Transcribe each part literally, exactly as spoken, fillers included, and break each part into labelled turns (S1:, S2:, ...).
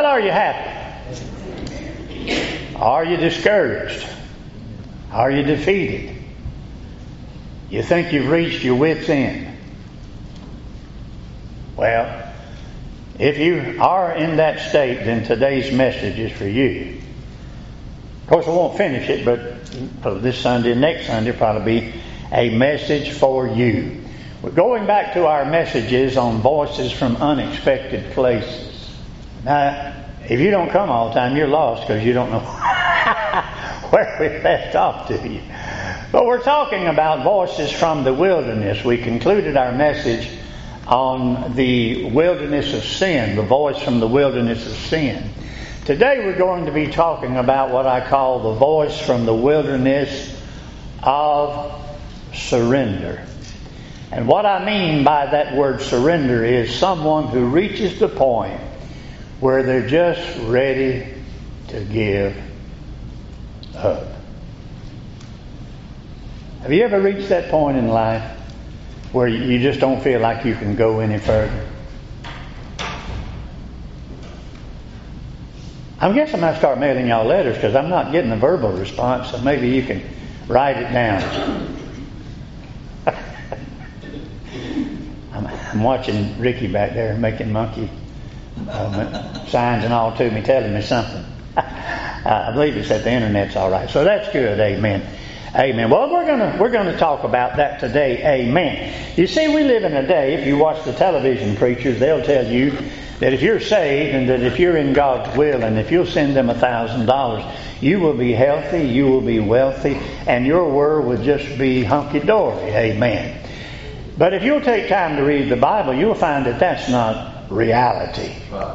S1: are you happy? Are you discouraged? Are you defeated? You think you've reached your wit's end? Well, if you are in that state, then today's message is for you. Of course, I won't finish it, but this Sunday and next Sunday will probably be a message for you. We're going back to our messages on voices from unexpected places. Now, if you don't come all the time, you're lost because you don't know where we left off to you. But we're talking about voices from the wilderness. We concluded our message on the wilderness of sin, the voice from the wilderness of sin. Today we're going to be talking about what I call the voice from the wilderness of surrender. And what I mean by that word surrender is someone who reaches the point where they're just ready to give up. Have you ever reached that point in life where you just don't feel like you can go any further? I guess I'm going to start mailing y'all letters because I'm not getting a verbal response, so maybe you can write it down. I'm, I'm watching Ricky back there making monkey uh, signs and all to me, telling me something. I believe it's that the internet's all right, so that's good. Amen. Amen. Well, we're gonna we're gonna talk about that today. Amen. You see, we live in a day. If you watch the television preachers, they'll tell you that if you're saved and that if you're in God's will and if you'll send them a thousand dollars, you will be healthy, you will be wealthy, and your world will just be hunky dory. Amen. But if you'll take time to read the Bible, you'll find that that's not reality.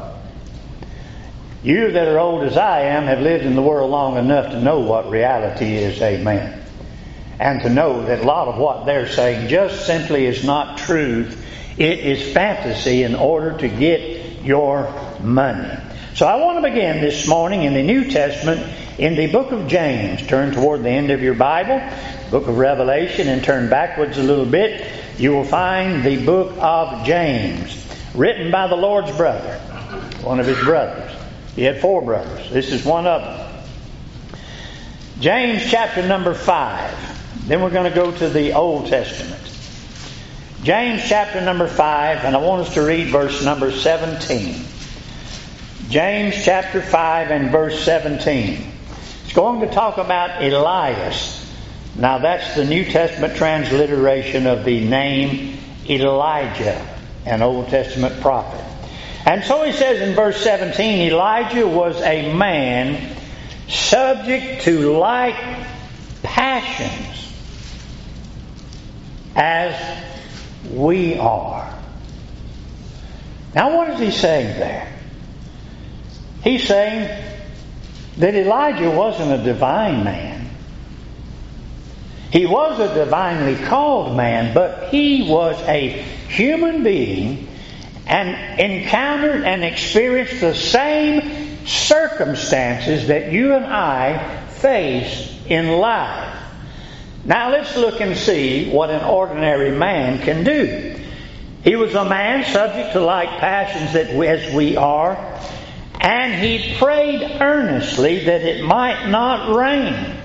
S1: You that are old as I am have lived in the world long enough to know what reality is. Amen. And to know that a lot of what they're saying just simply is not truth. It is fantasy in order to get your money. So I want to begin this morning in the New Testament in the book of James. Turn toward the end of your Bible, book of Revelation, and turn backwards a little bit. You will find the book of James, written by the Lord's brother, one of his brothers. He had four brothers. This is one of them. James chapter number five. Then we're going to go to the Old Testament. James chapter number five, and I want us to read verse number seventeen. James chapter five and verse seventeen. It's going to talk about Elias. Now that's the New Testament transliteration of the name Elijah, an Old Testament prophet. And so he says in verse seventeen, Elijah was a man subject to like passions as we are. Now what is he saying there? He's saying that Elijah wasn't a divine man. He was a divinely called man, but he was a human being and encountered and experienced the same circumstances that you and I face in life. Now let's look and see what an ordinary man can do. He was a man subject to like passions that we, as we are, and he prayed earnestly that it might not rain.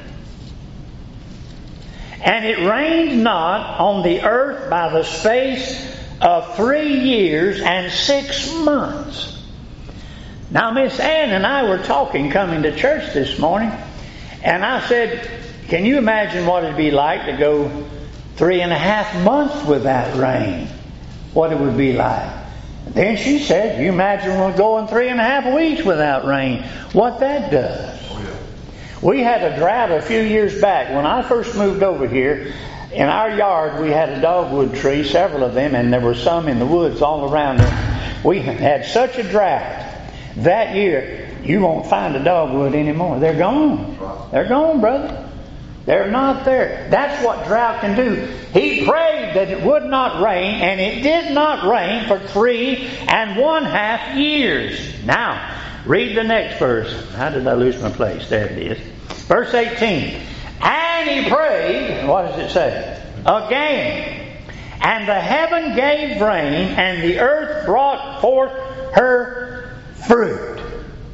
S1: And it rained not on the earth by the space of three years and six months. Now Miss Ann and I were talking coming to church this morning, and I said, can you imagine what it'd be like to go three and a half months without rain? What it would be like. Then she said, you imagine we're going three and a half weeks without rain. What that does. Oh, yeah. We had a drought a few years back. When I first moved over here, in our yard we had a dogwood tree, several of them, and there were some in the woods all around it. We had such a drought that year, you won't find a dogwood anymore. They're gone. They're gone, brother. They're not there. That's what drought can do. He prayed that it would not rain, and it did not rain for three and one half years. Now, read the next verse. How did I lose my place? There it is. Verse eighteen. And he prayed, what does it say? Again. And the heaven gave rain, and the earth brought forth her fruit.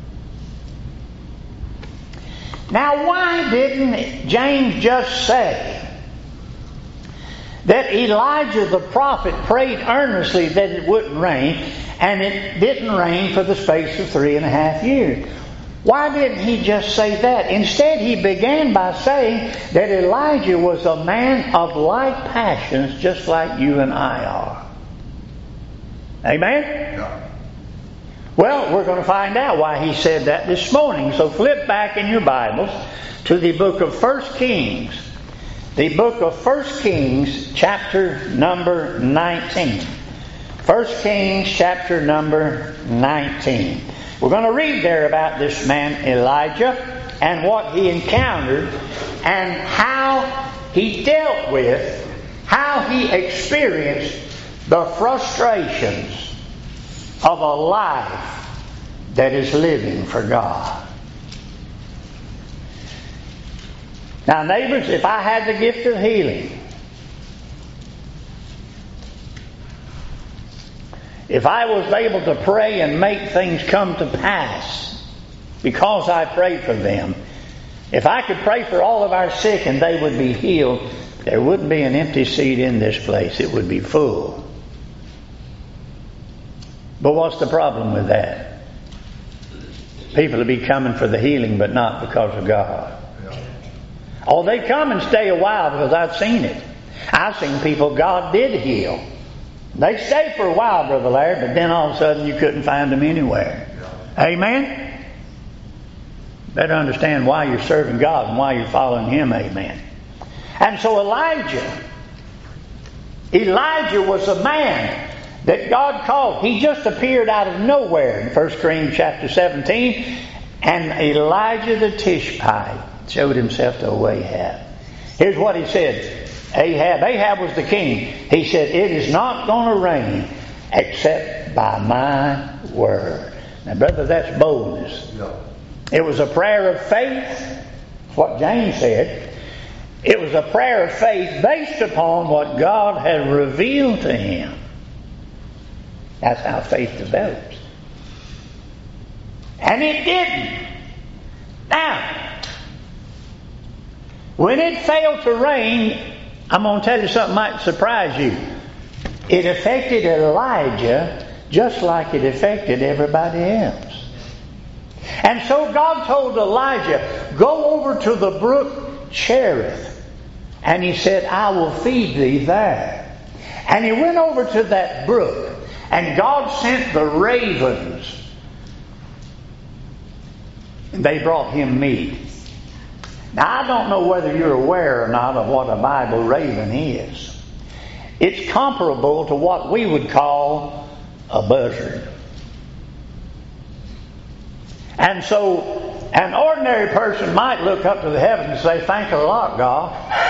S1: Now, why didn't James just say that Elijah the prophet prayed earnestly that it wouldn't rain, and it didn't rain for the space of three and a half years? Why didn't he just say that? Instead, he began by saying that Elijah was a man of like passions, just like you and I are. Amen?
S2: Yeah.
S1: Well, we're going to find out why he said that this morning. So flip back in your Bibles to the book of First Kings. The book of First Kings, chapter number nineteen. First Kings, chapter number nineteen. We're going to read there about this man Elijah and what he encountered and how he dealt with, how he experienced the frustrations of a life that is living for God. Now, neighbors, if I had the gift of healing, if I was able to pray and make things come to pass because I prayed for them, if I could pray for all of our sick and they would be healed, there wouldn't be an empty seat in this place. It would be full. But what's the problem with that? People will be coming for the healing, but not because of God. Oh, they come and stay a while because I've seen it. I've seen people God did heal. They stay for a while, Brother Larry, but then all of a sudden you couldn't find them anywhere. Amen? Better understand why you're serving God and why you're following Him. Amen. And so Elijah, Elijah was a man that God called. He just appeared out of nowhere in First Kings chapter seventeen. And Elijah the Tishbite showed himself to Ahab. Here's what he said. Ahab, Ahab was the king. He said, it is not going to rain except by my word. Now, brother, that's boldness.
S2: Yeah.
S1: It was a prayer of faith. What James said. It was a prayer of faith based upon what God had revealed to him. That's how faith develops. And it didn't. Now, when it failed to rain, I'm going to tell you something that might surprise you. It affected Elijah just like it affected everybody else. And so God told Elijah, go over to the brook Cherith. And he said, I will feed thee there. And he went over to that brook. And God sent the ravens. And they brought him meat. Now, I don't know whether you're aware or not of what a Bible raven is. It's comparable to what we would call a buzzard. And so, an ordinary person might look up to the heavens and say, thank you a lot, God.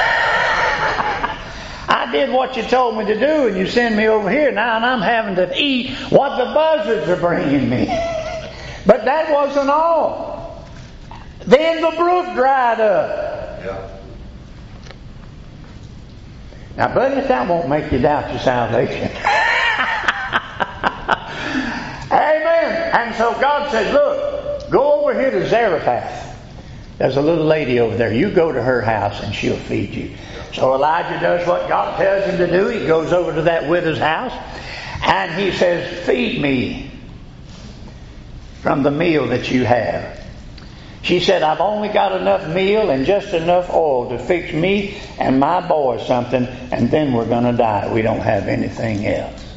S1: I did what you told me to do, and you send me over here now, and I'm having to eat what the buzzards are bringing me. But that wasn't all. Then the brook dried up.
S2: Yeah.
S1: Now, buddy, that won't make you doubt your salvation. Amen. And so God said, look, go over here to Zarephath. There's a little lady over there. You go to her house and she'll feed you. So Elijah does what God tells him to do. He goes over to that widow's house and he says, feed me from the meal that you have. She said, I've only got enough meal and just enough oil to fix me and my boy something, and then we're going to die. We don't have anything else.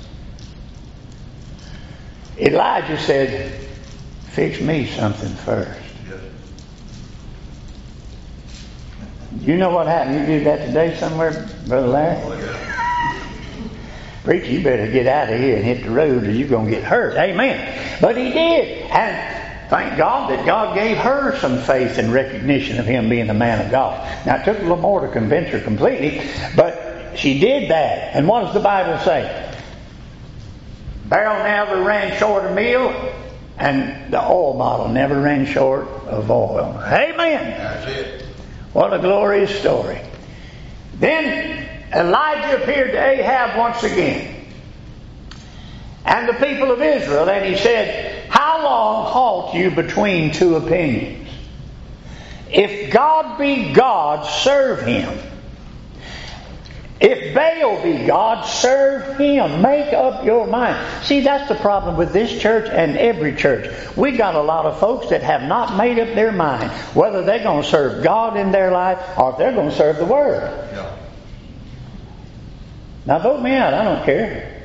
S1: Elijah said, fix me something first. You know what happened? You did that today somewhere, Brother Larry?
S2: Oh, yeah.
S1: Preacher, you better get out of here and hit the road or you're going to get hurt. Amen. But he did. And thank God that God gave her some faith and recognition of him being a man of God. Now, it took a little more to convince her completely, but she did that. And what does the Bible say? Barrel never ran short of meal, and the oil bottle never ran short of oil. Amen.
S2: That's it.
S1: What a glorious story. Then Elijah appeared to Ahab once again, and the people of Israel, and he said, how long halt you between two opinions? If God be God, serve Him. If Baal be God, serve him. Make up your mind. See, that's the problem with this church and every church. We got a lot of folks that have not made up their mind whether they're going to serve God in their life or if they're going to serve the Word. Yeah. Now vote me out. I don't care.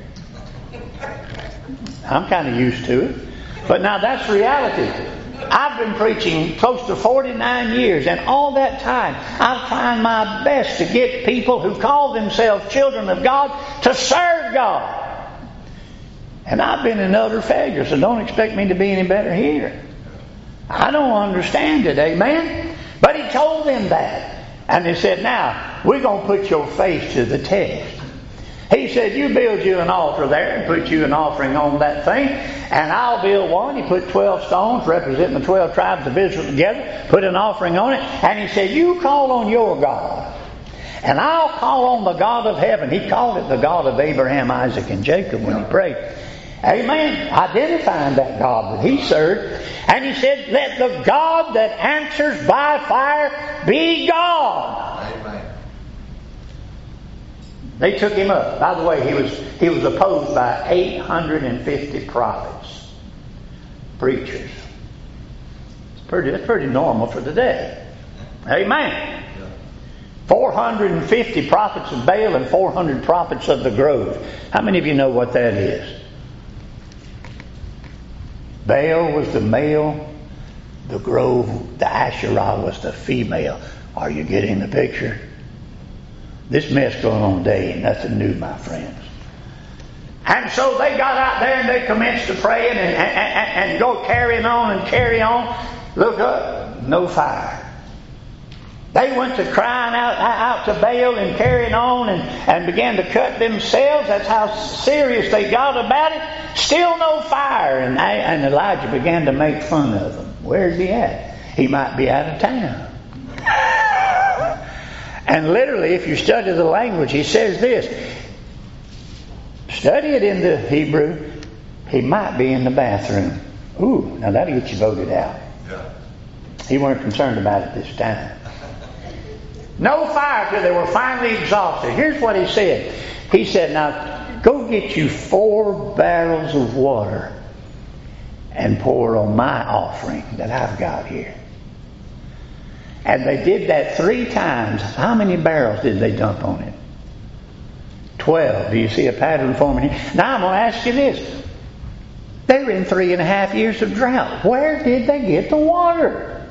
S1: I'm kind of used to it. But now that's reality. I've been preaching close to forty-nine years, and all that time I've tried my best to get people who call themselves children of God to serve God. And I've been in utter failure, so don't expect me to be any better here. I don't understand it, amen? But he told them that. And he said, now, we're going to put your faith to the test. He said, you build you an altar there and put you an offering on that thing, and I'll build one. He put twelve stones representing the twelve tribes of Israel together, put an offering on it, and he said, you call on your God, and I'll call on the God of heaven. He called it the God of Abraham, Isaac, and Jacob when he prayed. Amen. Identifying that God that he served. And he said, let the God that answers by fire be God. Amen. They took him up. By the way, he was he was opposed by eight hundred fifty prophets, preachers. It's pretty, that's pretty normal for the day. Amen. four hundred fifty prophets of Baal and four hundred prophets of the grove. How many of you know what that is? Baal was the male, the grove, the Asherah was the female. Are you getting the picture? This mess going on today ain't nothing new, my friends. And so they got out there and they commenced to pray and, and, and, and go carrying on and carry on. Look up, no fire. They went to crying out, out to Baal and carrying on and, and began to cut themselves. That's how serious they got about it. Still no fire. And, and Elijah began to make fun of them. Where's he at? He might be out of town. And literally, if you study the language, he says this. Study it in the Hebrew. He might be in the bathroom. Ooh, now that'll get you voted out. Yeah. He weren't concerned about it this time. No fire till they were finally exhausted. Here's what he said. He said, now go get you four barrels of water and pour on my offering that I've got here. And they did that three times. How many barrels did they dump on it? Twelve. Do you see a pattern forming here? Now I'm going to ask you this. They were in three and a half years of drought. Where did they get the water?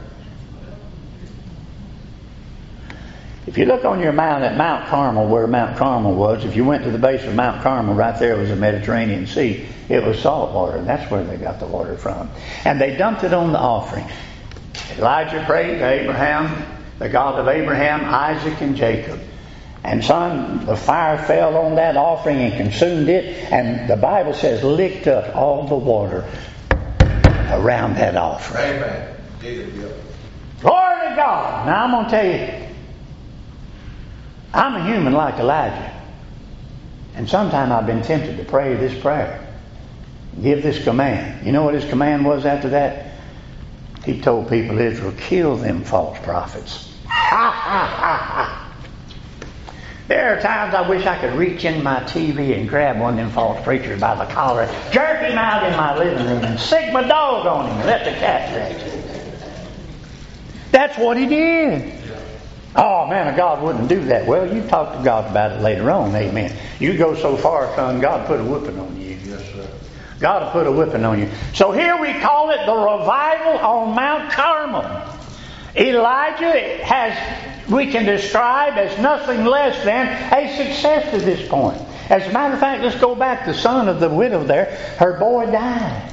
S1: If you look on your mount at Mount Carmel, where Mount Carmel was, if you went to the base of Mount Carmel, right there was the Mediterranean Sea. It was salt water, and that's where they got the water from. And they dumped it on the offering. Elijah prayed to Abraham, the God of Abraham, Isaac, and Jacob. And son, the fire fell on that offering and consumed it. And the Bible says, licked up all the water around that offering. Amen. Glory to God. Now I'm going to tell you, I'm a human like Elijah. And sometimes I've been tempted to pray this prayer. Give this command. You know what his command was after that? He told people of Israel, kill them false prophets. Ha, ha, ha, ha. There are times I wish I could reach in my T V and grab one of them false preachers by the collar, jerk him out in my living room, and sick my dog on him and let the cat rest. That's what he did. Oh, man, God wouldn't do that. Well, you talk to God about it later on, amen. You go so far, son, God put a whipping on you. Yes, sir. God will put a whipping on you. So here we call it the revival on Mount Carmel. Elijah has, we can describe as nothing less than a success to this point. As a matter of fact, let's go back. The son of the widow there, her boy died.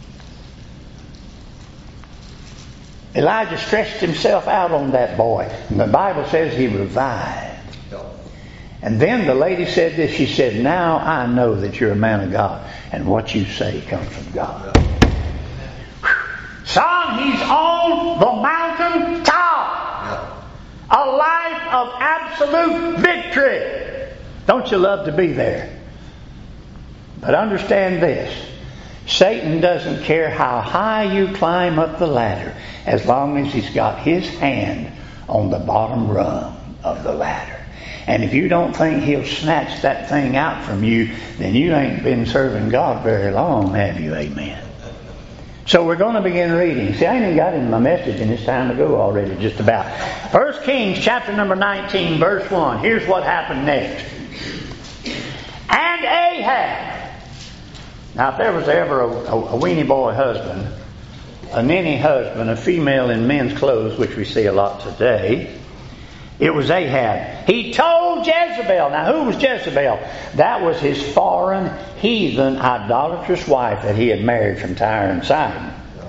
S1: Elijah stretched himself out on that boy. And the Bible says he revived. And then the lady said this. She said, now I know that you're a man of God. And what you say comes from God. Son, he's on the mountain top. A life of absolute victory. Don't you love to be there? But understand this. Satan doesn't care how high you climb up the ladder as long as he's got his hand on the bottom rung of the ladder. And if you don't think he'll snatch that thing out from you, then you ain't been serving God very long, have you? Amen. So we're going to begin reading. See, I ain't even got in my message and it's time to go already, just about. First Kings chapter number nineteen, verse one. Here's what happened next. And Ahab. Now, if there was ever a, a, a weenie boy husband, a ninny husband, a female in men's clothes, which we see a lot today, it was Ahab. He told Jezebel. Now, who was Jezebel? That was his foreign, heathen, idolatrous wife that he had married from Tyre and Sidon.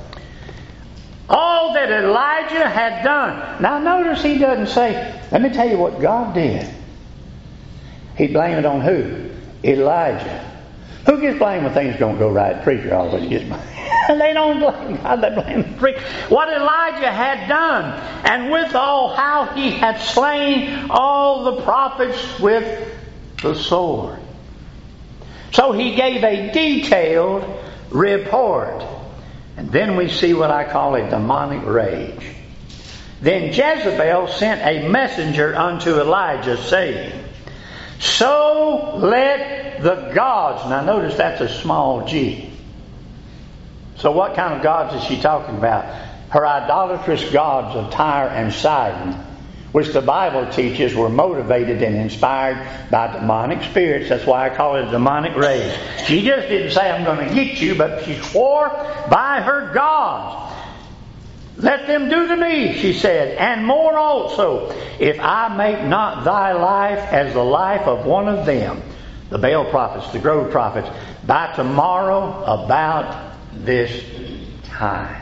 S1: All that Elijah had done. Now, notice he doesn't say, let me tell you what God did. He blamed it on who? Elijah. Who gets blamed when things don't go right? The preacher always gets blamed. They don't blame God, they blame the preacher. What Elijah had done, and withal how he had slain all the prophets with the sword. So he gave a detailed report. And then we see what I call a demonic rage. Then Jezebel sent a messenger unto Elijah, saying, so let the gods. Now notice that's a small g. So what kind of gods is she talking about? Her idolatrous gods of Tyre and Sidon, which the Bible teaches were motivated and inspired by demonic spirits. That's why I call it a demonic rage. She just didn't say, I'm going to get you, but she swore by her gods. Let them do to me, she said, and more also, if I make not thy life as the life of one of them, the Baal prophets, the Grove prophets, by tomorrow about this time.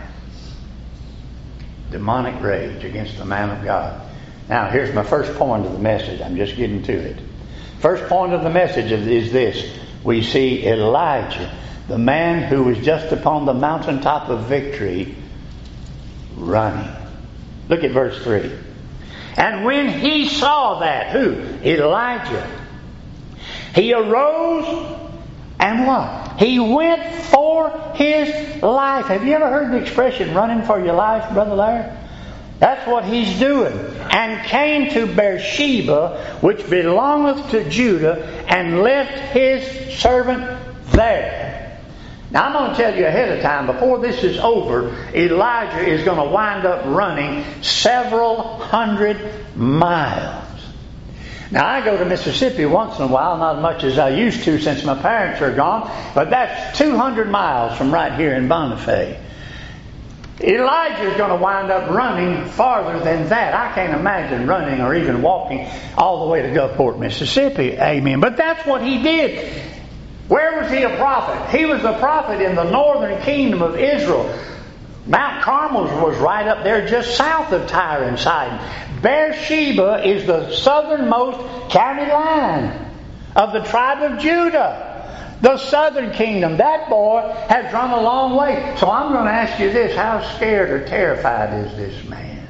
S1: Demonic rage against the man of God. Now, here's my first point of the message. I'm just getting to it. First point of the message is this. We see Elijah, the man who was just upon the mountaintop of victory, running. Look at verse three. And when he saw that, who? Elijah. He arose and what? He went for his life. Have you ever heard the expression running for your life, Brother Larry? That's what he's doing. And came to Beersheba, which belongeth to Judah, and left his servant there. Now, I'm going to tell you ahead of time, before this is over, Elijah is going to wind up running several hundred miles. Now, I go to Mississippi once in a while, not as much as I used to since my parents are gone, but that's two hundred miles from right here in Bonifay. Elijah is going to wind up running farther than that. I can't imagine running or even walking all the way to Gulfport, Mississippi. Amen. But that's what he did. Where was he a prophet? He was a prophet in the northern kingdom of Israel. Mount Carmel was right up there just south of Tyre and Sidon. Beersheba is the southernmost county line of the tribe of Judah. The southern kingdom. That boy has run a long way. So I'm going to ask you this. How scared or terrified is this man?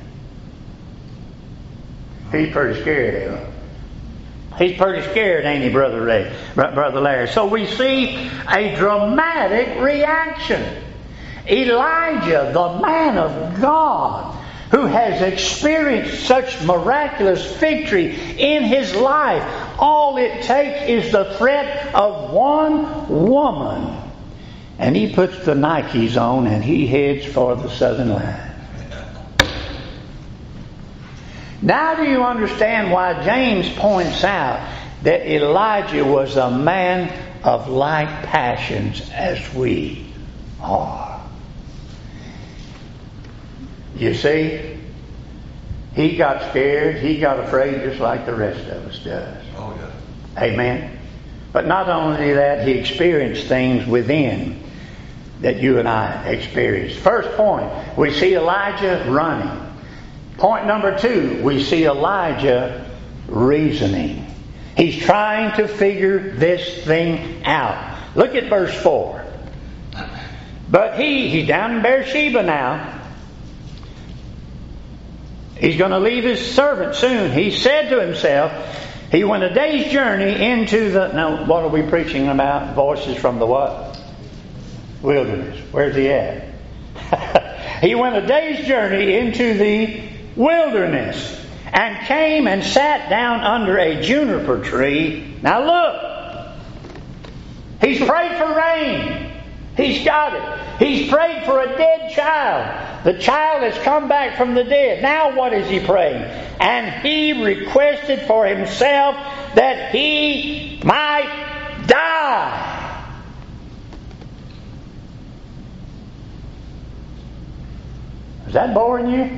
S1: He's pretty scared, ain't he? He's pretty scared, ain't he, Brother Ray, Brother Larry? So we see a dramatic reaction. Elijah, the man of God, who has experienced such miraculous victory in his life, all it takes is the threat of one woman. And he puts the Nikes on and he heads for the southern line. Now do you understand why James points out that Elijah was a man of like passions as we are? You see, he got scared, he got afraid just like the rest of us does.
S2: Oh, yeah.
S1: Amen. But not only that, he experienced things within that you and I experienced. First point, we see Elijah running. Point number two, we see Elijah reasoning. He's trying to figure this thing out. Look at verse four. But he, he's down in Beersheba now. He's going to leave his servant soon. He said to himself, he went a day's journey into the... Now, what are we preaching about? Voices from the what? wilderness. Where's he at? He went a day's journey into the wilderness and came and sat down under a juniper tree. Now look, he's prayed for rain. He's got it. He's prayed for a dead child. The child has come back from the dead. Now what is he praying? And he requested for himself that he might die. Is that boring you?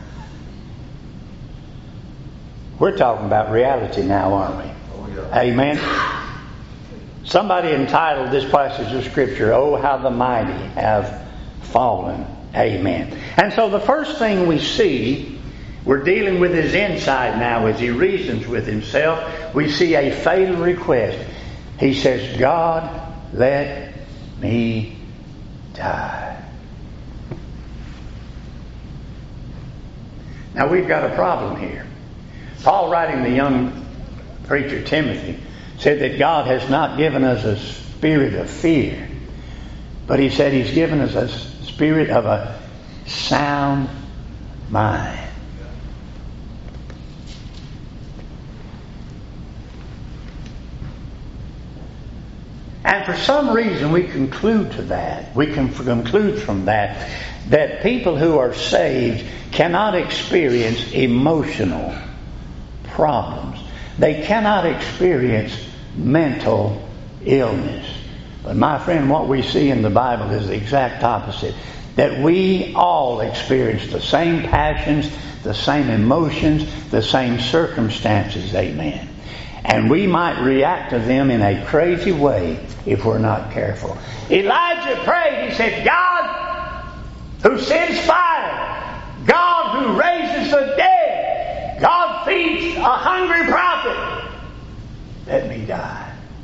S1: We're talking about reality now, aren't we?
S2: Oh, yeah.
S1: Amen. Somebody entitled this passage of Scripture, "Oh, how the mighty have fallen." Amen. And so the first thing we see, we're dealing with his inside now as he reasons with himself. We see a fatal request. He says, "God, let me die." Now we've got a problem here. Paul, writing the young preacher Timothy, said that God has not given us a spirit of fear, but he said he's given us a spirit of a sound mind. And for some reason we conclude to that, we can conclude from that, that people who are saved cannot experience emotional problems. They cannot experience mental illness. But my friend, what we see in the Bible is the exact opposite. That we all experience the same passions, the same emotions, the same circumstances. Amen. And we might react to them in a crazy way if we're not careful. Elijah prayed. He said, "God who sends fire, God who raises the dead, God feeds a hungry prophet, let me die."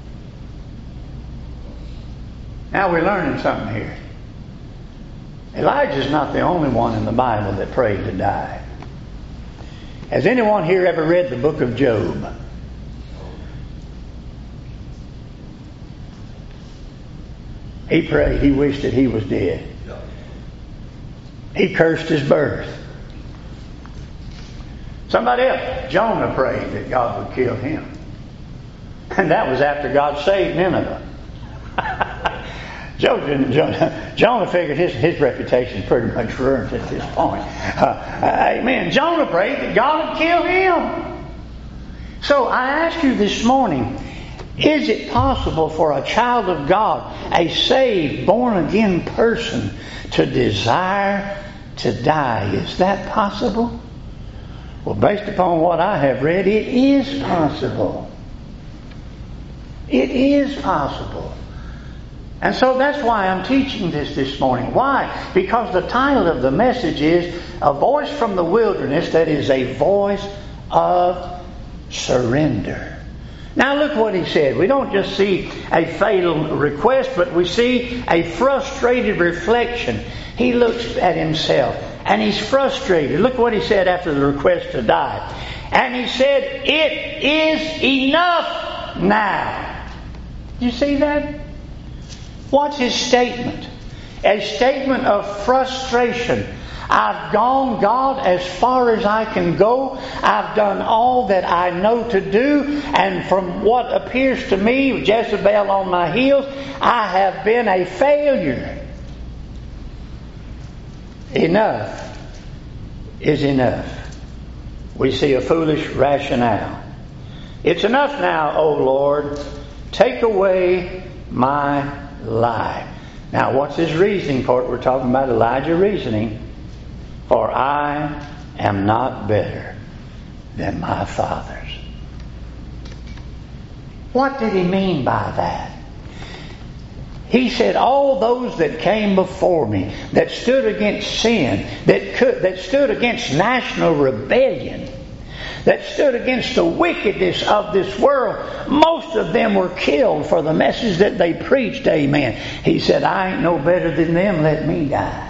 S1: Now we're learning something here. Elijah's not the only one in the Bible that prayed to die. Has anyone here ever read the book of Job? He prayed. He wished that he was dead. He cursed his birth. Somebody else, Jonah, prayed that God would kill him. And that was after God saved Nineveh. Jonah, Jonah figured his, his reputation pretty much ruined at this point. Uh, amen. Jonah prayed that God would kill him. So I ask you this morning, is it possible for a child of God, a saved, born-again person, to desire to die? Is that possible? Well, based upon what I have read, it is possible. It is possible. And so that's why I'm teaching this this morning. Why? Because the title of the message is A Voice from the Wilderness, that is a voice of surrender. Now look what he said. We don't just see a fatal request, but we see a frustrated reflection. He looks at himself and he's frustrated. Look what he said after the request to die. And he said, "It is enough now." You see that? What's his statement? A statement of frustration. I've gone, God, as far as I can go. I've done all that I know to do. And from what appears to me, Jezebel on my heels, I have been a failure. Enough is enough. We see a foolish rationale. It's enough now, O Lord. Take away my life. Now, what's his reasoning for it? We're talking about Elijah reasoning. For I am not better than my fathers. What did he mean by that? He said, all those that came before me, that stood against sin, that could, that stood against national rebellion, that stood against the wickedness of this world, most of them were killed for the message that they preached. Amen. He said, I ain't no better than them. Let me die.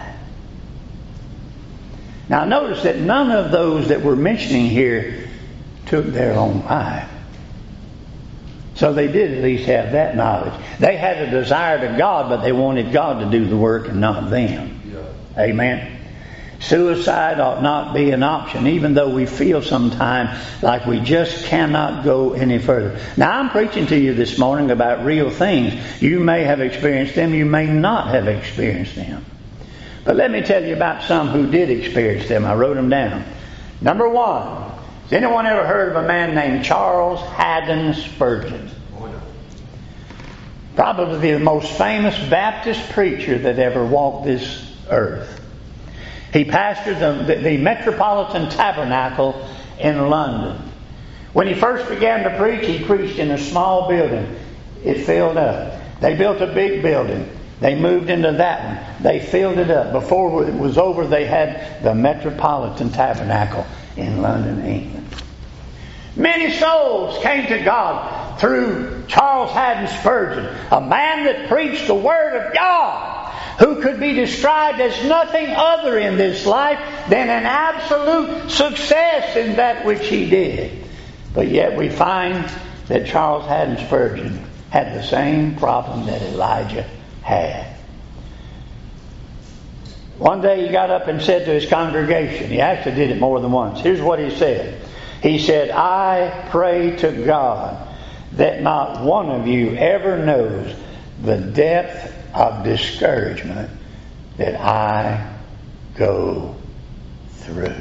S1: Now notice that none of those that we're mentioning here took their own life. So they did at least have that knowledge. They had a desire to God, but they wanted God to do the work and not them. Yeah. Amen. Suicide ought not be an option, even though we feel sometimes like we just cannot go any further. Now, I'm preaching to you this morning about real things. You may have experienced them, you may not have experienced them. But let me tell you about some who did experience them. I wrote them down. Number one, has anyone ever heard of a man named Charles Haddon Spurgeon? Probably the most famous Baptist preacher that ever walked this earth. He pastored the, the, the Metropolitan Tabernacle in London. When he first began to preach, he preached in a small building. It filled up. They built a big building. They moved into that one. They filled it up. Before it was over, they had the Metropolitan Tabernacle in London, England. Many souls came to God through Charles Haddon Spurgeon, a man that preached the Word of God, who could be described as nothing other in this life than an absolute success in that which he did. But yet we find that Charles Haddon Spurgeon had the same problem that Elijah had. One day he got up and said to his congregation, he actually did it more than once. Here's what he said. He said, I pray to God that not one of you ever knows the depth of discouragement that I go through.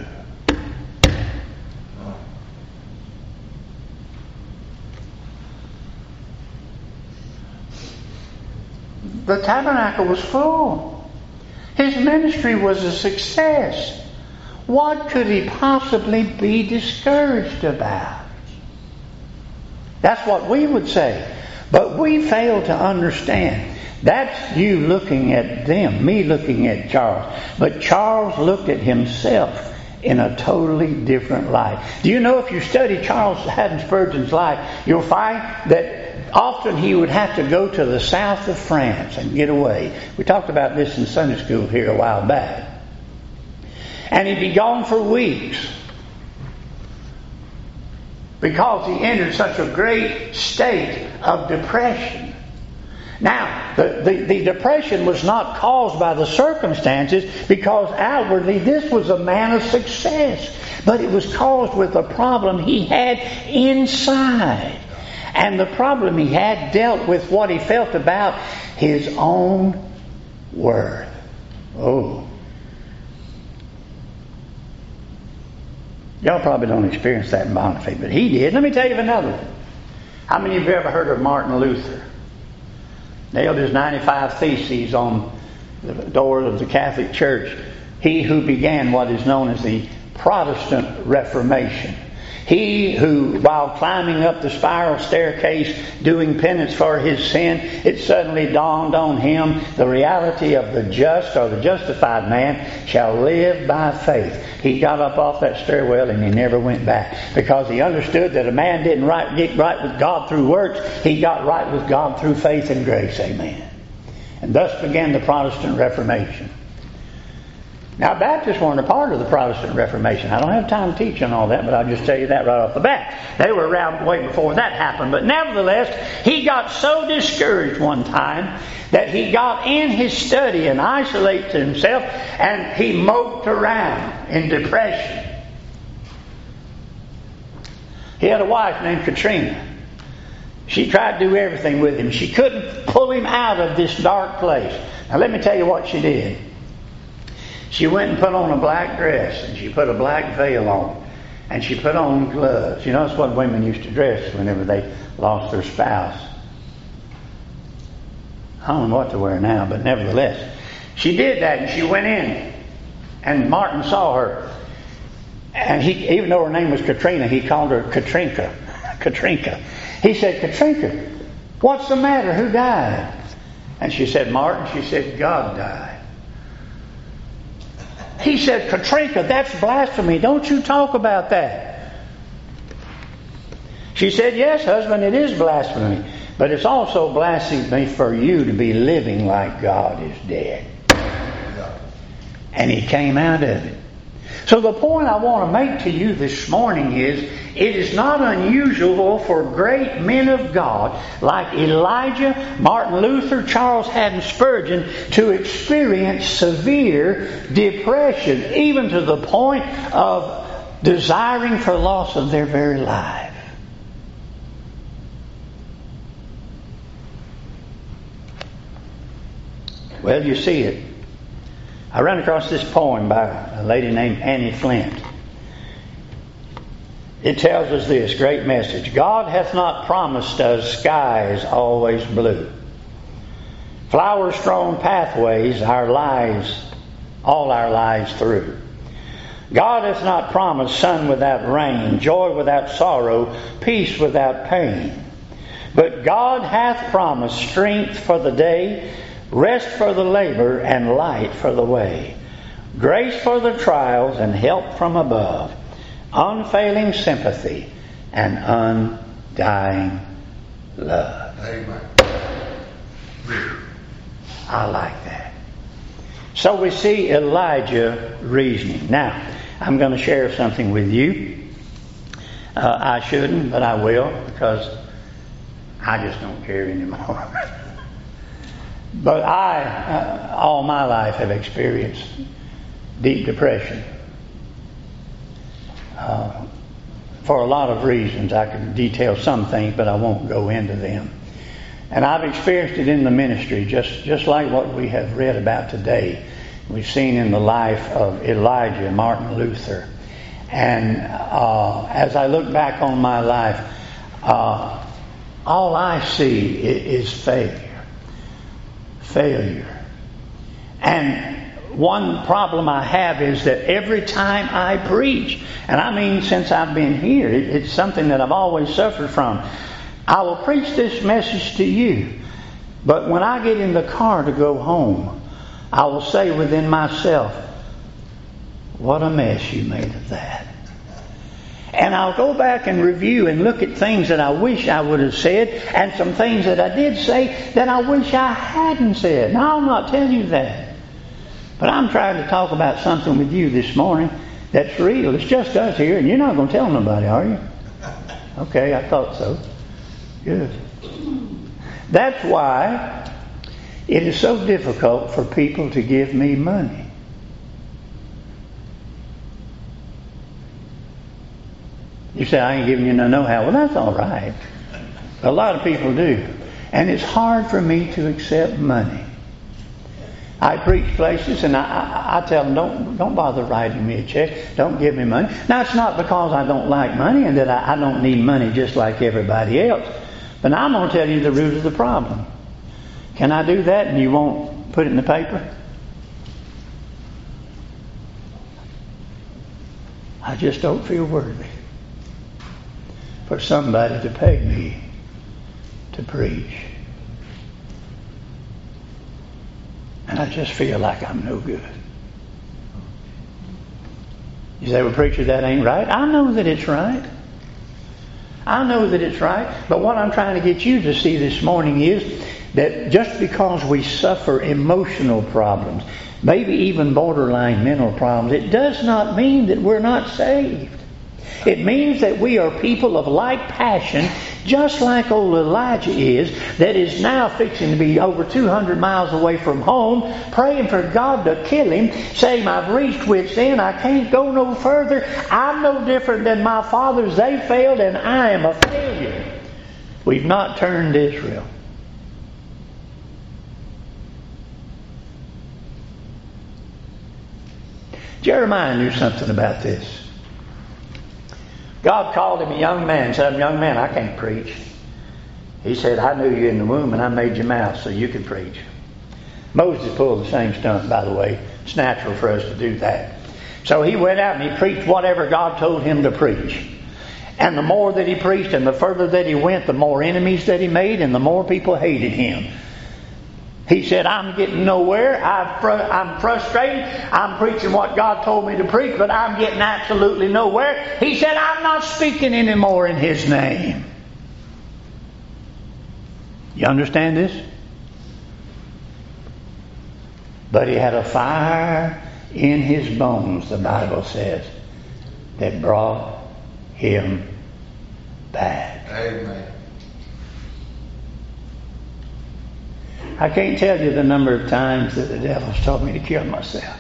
S1: The tabernacle was full. His ministry was a success. What could he possibly be discouraged about? That's what we would say. But we fail to understand. That's you looking at them, me looking at Charles. But Charles looked at himself in a totally different light. Do you know, if you study Charles Haddon Spurgeon's life, you'll find that often he would have to go to the south of France and get away. We talked about this in Sunday school here a while back. And he'd be gone for weeks because he entered such a great state of depression. Now, the, the, the depression was not caused by the circumstances, because outwardly this was a man of success. But it was caused with a problem he had inside. And the problem he had dealt with what he felt about his own worth. Oh. Y'all probably don't experience that in Bonifay, but he did. Let me tell you of another one. How many of you ever heard of Martin Luther? Nailed his ninety-five Theses on the door of the Catholic Church. He who began what is known as the Protestant Reformation. He who, while climbing up the spiral staircase, doing penance for his sin, it suddenly dawned on him the reality of the just or the justified man shall live by faith. He got up off that stairwell and he never went back, because he understood that a man didn't right, get right with God through works. He got right with God through faith and grace. Amen. And thus began the Protestant Reformation. Now, Baptists weren't a part of the Protestant Reformation. I don't have time to teach on all that, but I'll just tell you that right off the bat. They were around way before that happened. But nevertheless, he got so discouraged one time that he got in his study and isolated himself, and he moped around in depression. He had a wife named Katrina. She tried to do everything with him. She couldn't pull him out of this dark place. Now, let me tell you what she did. She went and put on a black dress, and she put a black veil on, and she put on gloves. You know, that's what women used to dress whenever they lost their spouse. I don't know what to wear now, but nevertheless, she did that, and she went in, and Martin saw her. And he, even though her name was Katrina, he called her Katrinka. Katrinka. He said, Katrinka, what's the matter? Who died? And she said, Martin, she said, God died. He said, Katrinka, that's blasphemy. Don't you talk about that. She said, yes, husband, it is blasphemy. But it's also blasphemy for you to be living like God is dead. And he came out of it. So the point I want to make to you this morning is, it is not unusual for great men of God like Elijah, Martin Luther, Charles Haddon Spurgeon to experience severe depression, even to the point of desiring for loss of their very life. Well, you see it. I ran across this poem by a lady named Annie Flint. It tells us this great message. God hath not promised us skies always blue, flower-strewn pathways our lives, all our lives through. God hath not promised sun without rain, joy without sorrow, peace without pain. But God hath promised strength for the day, rest for the labor, and light for the way, grace for the trials, and help from above, unfailing sympathy, and undying love.
S2: Amen.
S1: I like that. So we see Elijah reasoning. Now, I'm going to share something with you. Uh, I shouldn't, but I will, because I just don't care anymore. But I, uh, all my life, have experienced deep depression. Uh, for a lot of reasons. I could detail some things, but I won't go into them. And I've experienced it in the ministry, just, just like what we have read about today. We've seen in the life of Elijah and Martin Luther. And uh, as I look back on my life, uh, all I see is failure. Failure. And one problem I have is that every time I preach, and I mean since I've been here, it, it's something that I've always suffered from. I will preach this message to you, but when I get in the car to go home, I will say within myself, what a mess you made of that. And I'll go back and review and look at things that I wish I would have said, and some things that I did say that I wish I hadn't said. Now, I'll not tell you that. But I'm trying to talk about something with you this morning that's real. It's just us here, and you're not going to tell nobody, are you? Okay, I thought so. Good. That's why it is so difficult for people to give me money. You say, I ain't giving you no know-how. Well, that's all right. A lot of people do. And it's hard for me to accept money. I preach places and I, I, I tell them, don't, don't bother writing me a check. Don't give me money. Now, it's not because I don't like money and that I, I don't need money just like everybody else. But I'm going to tell you the root of the problem. Can I do that and you won't put it in the paper? I just don't feel worthy for somebody to pay me to preach. And I just feel like I'm no good. You say, well, preacher, that ain't right. I know that it's right. I know that it's right. But what I'm trying to get you to see this morning is that just because we suffer emotional problems, maybe even borderline mental problems, it does not mean that we're not saved. It means that we are people of like passion, just like old Elijah is, that is now fixing to be over two hundred miles away from home, praying for God to kill him, saying, I've reached wit's end, I can't go no further, I'm no different than my fathers, they failed, and I am a failure. We've not turned Israel. Jeremiah knew something about this. God called him a young man and said, young man, I can't preach. He said, I knew you in the womb and I made your mouth so you can preach. Moses pulled the same stunt, by the way. It's natural for us to do that. So he went out and he preached whatever God told him to preach. And the more that he preached and the further that he went, the more enemies that he made and the more people hated him. He said, I'm getting nowhere. I've fr- I'm frustrated. I'm preaching what God told me to preach, but I'm getting absolutely nowhere. He said, I'm not speaking anymore in His name. You understand this? But he had a fire in his bones, the Bible says, that brought him back.
S2: Amen.
S1: I can't tell you the number of times that the devil's told me to kill myself.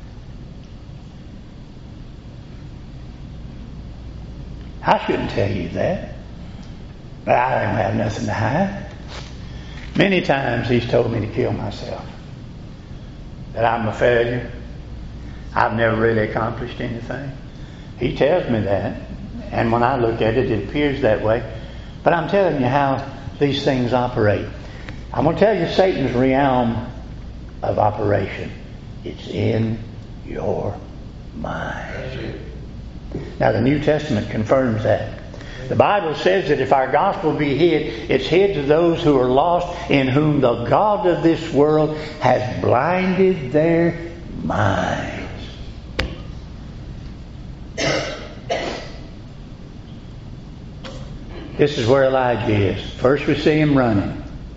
S1: I shouldn't tell you that, but I don't have nothing to hide. Many times he's told me to kill myself, that I'm a failure. I've never really accomplished anything. He tells me that, and when I look at it, it appears that way. But I'm telling you how these things operate. I'm going to tell you Satan's realm of operation. It's in your mind. Now, the New Testament confirms that. The Bible says that if our gospel be hid, it's hid to those who are lost, in whom the God of this world has blinded their minds. This is where Elijah is. First we see him running.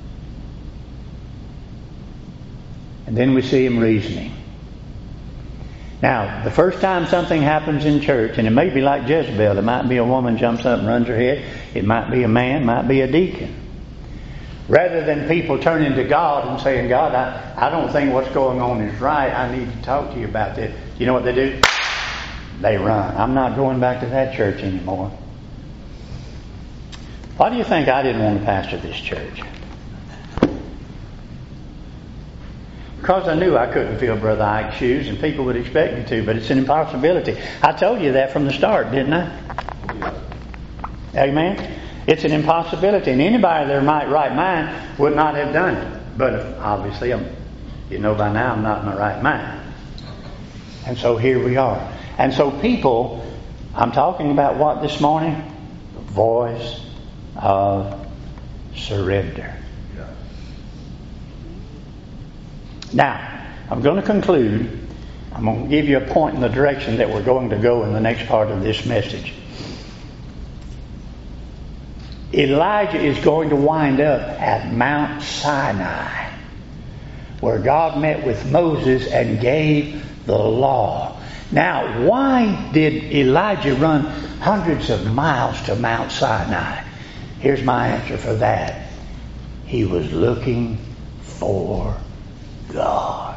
S1: And then we see him reasoning. Now, the first time something happens in church, and it may be like Jezebel, it might be a woman jumps up and runs her head, it might be a man, it might be a deacon. Rather than people turning to God and saying, God, I, I don't think what's going on is right, I need to talk to you about this. You know what they do? They run. I'm not going back to that church anymore. Why do you think I didn't want to pastor this church? Because I knew I couldn't fill Brother Ike's shoes, and people would expect me to, but it's an impossibility. I told you that from the start, didn't I? Amen? It's an impossibility, and anybody in their right mind would not have done it. But obviously, I'm, you know by now, I'm not in my right mind. And so here we are. And so people, I'm talking about what this morning? The voice of surrender. Now, I'm going to conclude. I'm going to give you a point in the direction that we're going to go in the next part of this message. Elijah is going to wind up at Mount Sinai, where God met with Moses and gave the law. Now, why did Elijah run hundreds of miles to Mount Sinai? Here's my answer for that. He was looking for God.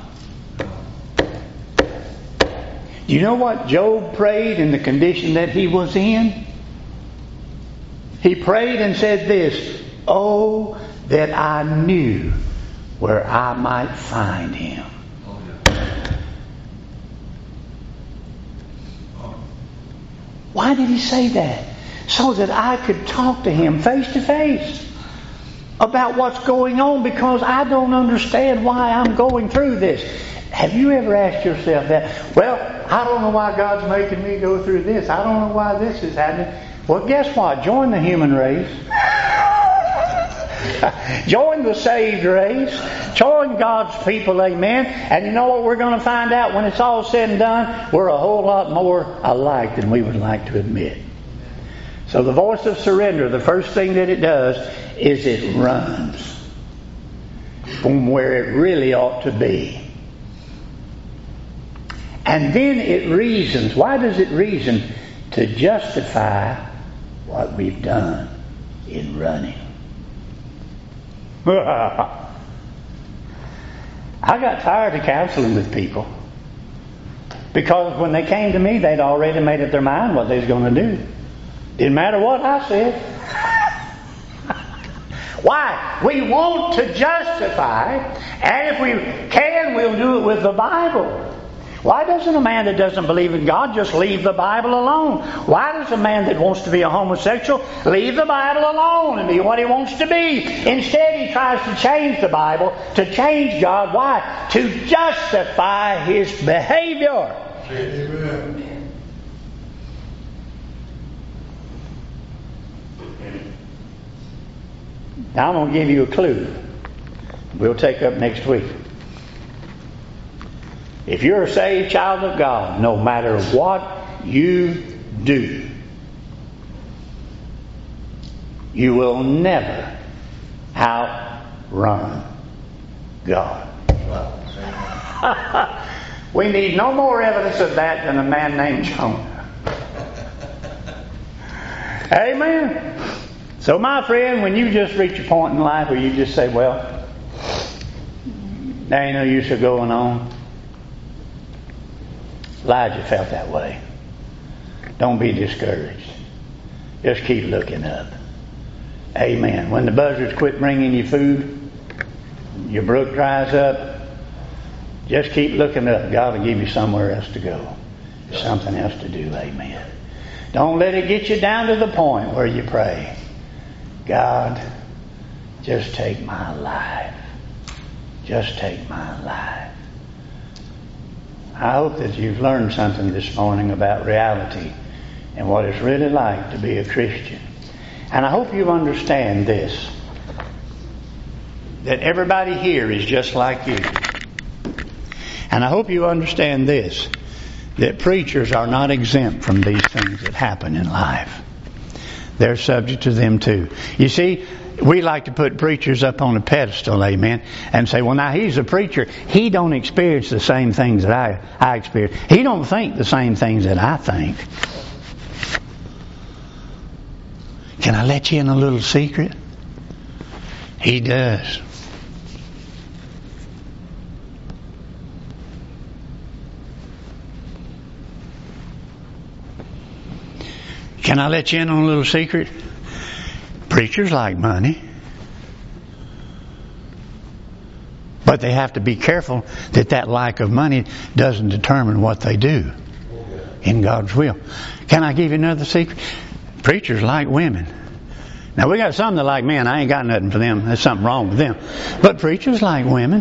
S1: Do you know what Job prayed in the condition that he was in? He prayed and said this, "Oh, that I knew where I might find him." Why did he say that? So that I could talk to him face to face about what's going on, because I don't understand why I'm going through this. Have you ever asked yourself that? Well, I don't know why God's making me go through this. I don't know why this is happening. Well, guess what? Join the human race. Join the saved race. Join God's people, amen. And you know what we're going to find out when it's all said and done? We're a whole lot more alike than we would like to admit. So the voice of surrender, the first thing that it does is it runs from where it really ought to be. And then it reasons. Why does it reason? To justify what we've done in running. I got tired of counseling with people, because when they came to me, they'd already made up their mind what they was going to do. Didn't matter what I said. Why? We want to justify, and if we can, we'll do it with the Bible. Why doesn't a man that doesn't believe in God just leave the Bible alone? Why does a man that wants to be a homosexual leave the Bible alone and be what he wants to be? Instead, he tries to change the Bible, to change God. Why? To justify his behavior. Amen. Now I'm going to give you a clue. We'll take up next week. If you're a saved child of God, no matter what you do, you will never outrun God. We need no more evidence of that than a man named Jonah. Amen. So my friend, when you just reach a point in life where you just say, well, there ain't no use of going on. Elijah felt that way. Don't be discouraged. Just keep looking up. Amen. When the buzzards quit bringing you food, your brook dries up, just keep looking up. God will give you somewhere else to go. Something else to do. Amen. Don't let it get you down to the point where you pray, God, just take my life. Just take my life. I hope that you've learned something this morning about reality and what it's really like to be a Christian. And I hope you understand this, that everybody here is just like you. And I hope you understand this, that preachers are not exempt from these things that happen in life. They're subject to them too. You see, we like to put preachers up on a pedestal, amen, and say, well, now he's a preacher. He don't experience the same things that I, I experience. He don't think the same things that I think. Can I let you in a little secret? He does. Can I let you in on a little secret? Preachers like money. But they have to be careful that that lack of money doesn't determine what they do in God's will. Can I give you another secret? Preachers like women. Now we got some that like men. I ain't got nothing for them. There's something wrong with them. But preachers like women.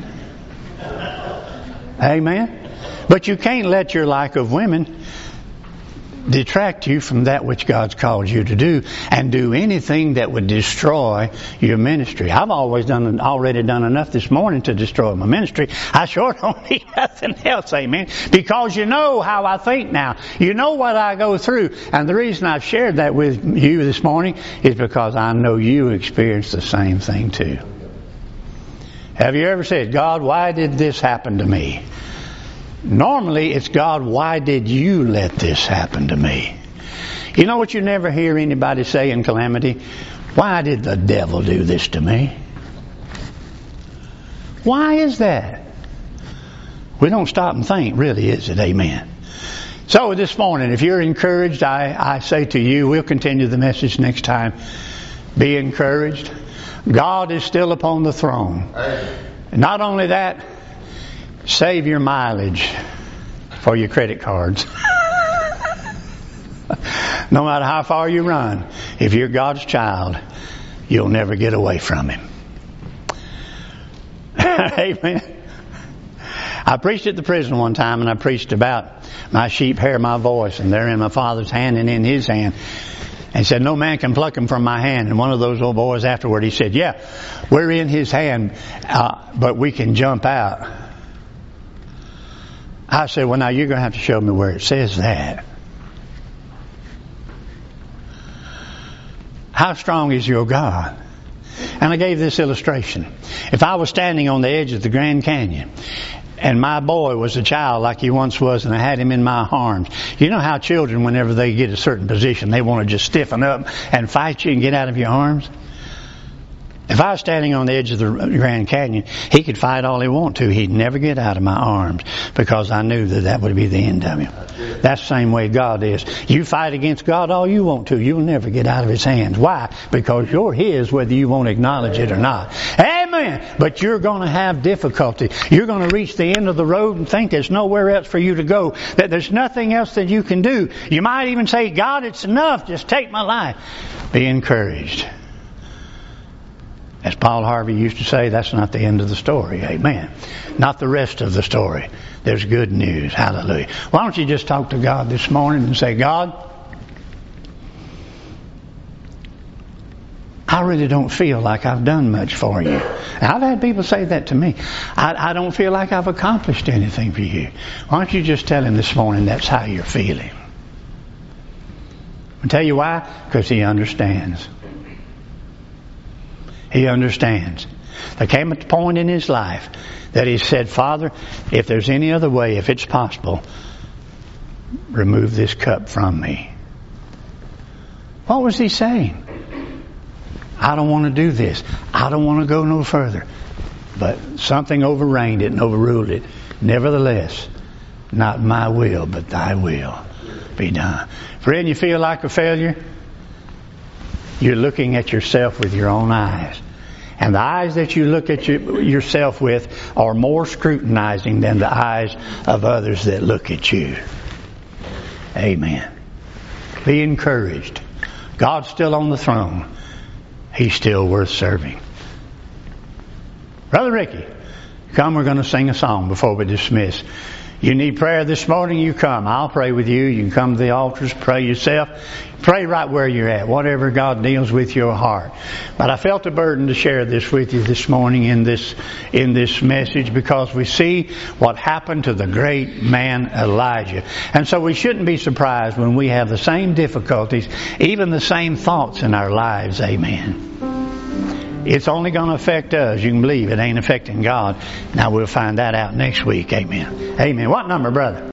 S1: Amen. But you can't let your like of women detract you from that which God's called you to do, and do anything that would destroy your ministry. I've always done, already done enough this morning to destroy my ministry. I sure don't need nothing else, amen. Because you know how I think now. You know what I go through. And the reason I've shared that with you this morning is because I know you experience the same thing too. Have you ever said, God, why did this happen to me? Normally, it's, God, why did you let this happen to me? You know what you never hear anybody say in calamity? Why did the devil do this to me? Why is that? We don't stop and think, really, is it? Amen. So this morning, if you're encouraged, I, I say to you, we'll continue the message next time. Be encouraged. God is still upon the throne. Not only that, save your mileage for your credit cards. No matter how far you run, if you're God's child, you'll never get away from Him. Amen. I preached at the prison one time, and I preached about my sheep hear my voice, and they're in my Father's hand and in His hand. And he said, no man can pluck them from my hand. And one of those old boys afterward, he said, yeah, we're in His hand, uh, but we can jump out. I said, well, now you're going to have to show me where it says that. How strong is your God? And I gave this illustration. If I was standing on the edge of the Grand Canyon, and my boy was a child like he once was, and I had him in my arms. You know how children, whenever they get a certain position, they want to just stiffen up and fight you and get out of your arms? If I was standing on the edge of the Grand Canyon, he could fight all he wanted to. He'd never get out of my arms, because I knew that that would be the end of him. That's the same way God is. You fight against God all you want to. You'll never get out of His hands. Why? Because you're His, whether you want to acknowledge it or not. Amen. But you're going to have difficulty. You're going to reach the end of the road and think there's nowhere else for you to go, that there's nothing else that you can do. You might even say, God, it's enough. Just take my life. Be encouraged. As Paul Harvey used to say, that's not the end of the story. Amen. Not the rest of the story. There's good news. Hallelujah. Why don't you just talk to God this morning and say, God, I really don't feel like I've done much for you. Now, I've had people say that to me. I, I don't feel like I've accomplished anything for you. Why don't you just tell Him this morning that's how you're feeling? I'll tell you why. Because He understands. He understands. There came a point in his life that he said, Father, if there's any other way, if it's possible, remove this cup from me. What was he saying? I don't want to do this. I don't want to go no further. But something overreigned it and overruled it. Nevertheless, not my will, but thy will be done. Friend, you feel like a failure? You're looking at yourself with your own eyes. And the eyes that you look at you, yourself with are more scrutinizing than the eyes of others that look at you. Amen. Be encouraged. God's still on the throne. He's still worth serving. Brother Ricky, come, we're going to sing a song before we dismiss. You need prayer this morning, you come. I'll pray with you. You can come to the altars, pray yourself. Pray right where you're at, whatever God deals with your heart. But I felt a burden to share this with you this morning in this in this message, because we see what happened to the great man Elijah. And so we shouldn't be surprised when we have the same difficulties, even the same thoughts in our lives. Amen. It's only going to affect us. You can believe it ain't affecting God. Now we'll find that out next week. Amen. Amen. What number, brother?